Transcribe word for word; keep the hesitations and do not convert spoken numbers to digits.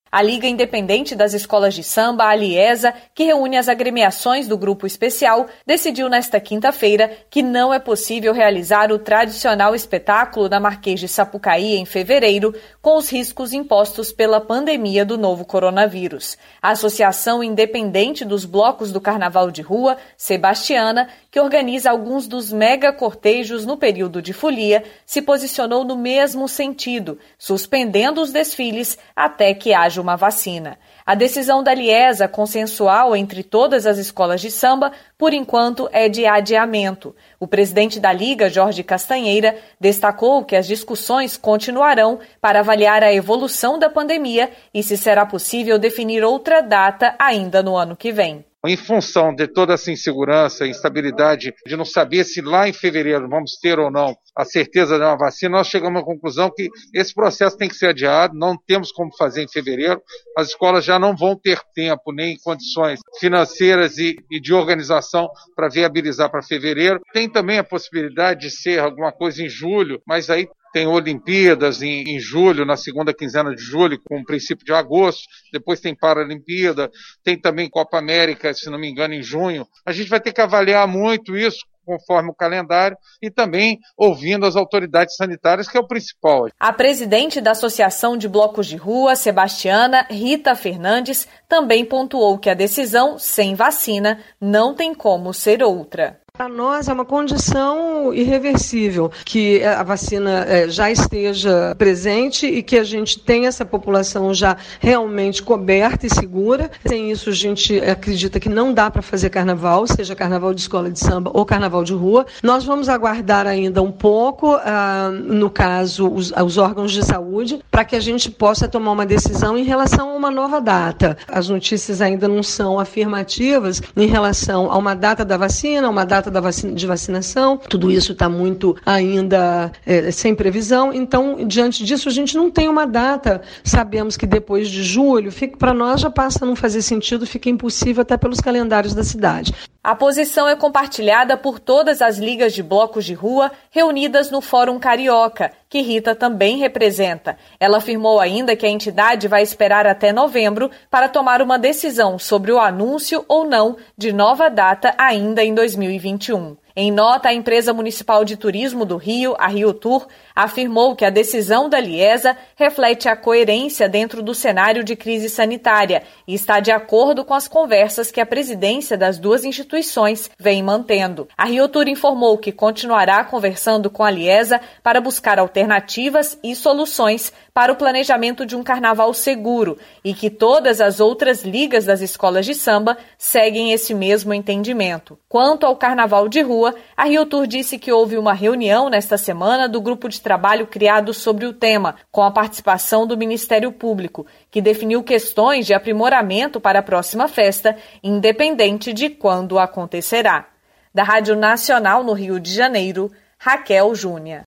A Liga Independente das Escolas de Samba, a Liesa, que reúne as agremiações do Grupo Especial, decidiu nesta quinta-feira que não é possível realizar o tradicional espetáculo na Marquês de Sapucaí em fevereiro, com os riscos impostos pela pandemia do novo coronavírus. A Associação Independente dos Blocos do Carnaval de Rua, Sebastiana, que organiza alguns dos mega cortejos no período de folia, se posicionou no mesmo sentido, suspendendo os desfiles até que haja uma vacina. A decisão da Liesa, consensual entre todas as escolas de samba, por enquanto é de adiamento. O presidente da Liga, Jorge Castanheira, destacou que as discussões continuarão para avaliar a evolução da pandemia e se será possível definir outra data ainda no ano que vem. Em função de toda essa insegurança e instabilidade de não saber se lá em fevereiro vamos ter ou não a certeza de uma vacina, nós chegamos à conclusão que esse processo tem que ser adiado, não temos como fazer em fevereiro, as escolas já não vão ter tempo nem condições financeiras e, e de organização para viabilizar para fevereiro. Tem também a possibilidade de ser alguma coisa em julho, mas aí tem Olimpíadas em, em julho, na segunda quinzena de julho, com o princípio de agosto, depois tem Paralimpíada, tem também Copa América, se não me engano, em junho. A gente vai ter que avaliar muito isso conforme o calendário e também ouvindo as autoridades sanitárias, que é o principal. A presidente da Associação de Blocos de Rua, Sebastiana, Rita Fernandes, também pontuou que a decisão, sem vacina, não tem como ser outra. Para nós é uma condição irreversível que a vacina já esteja presente e que a gente tenha essa população já realmente coberta e segura. Sem isso, a gente acredita que não dá para fazer carnaval, seja carnaval de escola de samba ou carnaval de rua. Nós vamos aguardar ainda um pouco, ah, no caso, os, os órgãos de saúde, para que a gente possa tomar uma decisão em relação a uma nova data. As notícias ainda não são afirmativas em relação a uma data da vacina, uma data da vacina, de vacinação, tudo isso está muito ainda é, sem previsão, então diante disso a gente não tem uma data, sabemos que depois de julho, para nós já passa a não fazer sentido, fica impossível até pelos calendários da cidade. A posição é compartilhada por todas as ligas de blocos de rua reunidas no Fórum Carioca, que Rita também representa. Ela afirmou ainda que a entidade vai esperar até novembro para tomar uma decisão sobre o anúncio ou não de nova data ainda em dois mil e vinte e um. Em nota, a empresa municipal de turismo do Rio, a Rio Tour, afirmou que a decisão da Liesa reflete a coerência dentro do cenário de crise sanitária e está de acordo com as conversas que a presidência das duas instituições vem mantendo. A Rio Tour informou que continuará conversando com a Liesa para buscar alternativas e soluções para o planejamento de um carnaval seguro e que todas as outras ligas das escolas de samba seguem esse mesmo entendimento. Quanto ao carnaval de rua, a Rio Tour disse que houve uma reunião nesta semana do grupo de trabalho criado sobre o tema, com a participação do Ministério Público, que definiu questões de aprimoramento para a próxima festa, independente de quando acontecerá. Da Rádio Nacional no Rio de Janeiro, Raquel Júnior.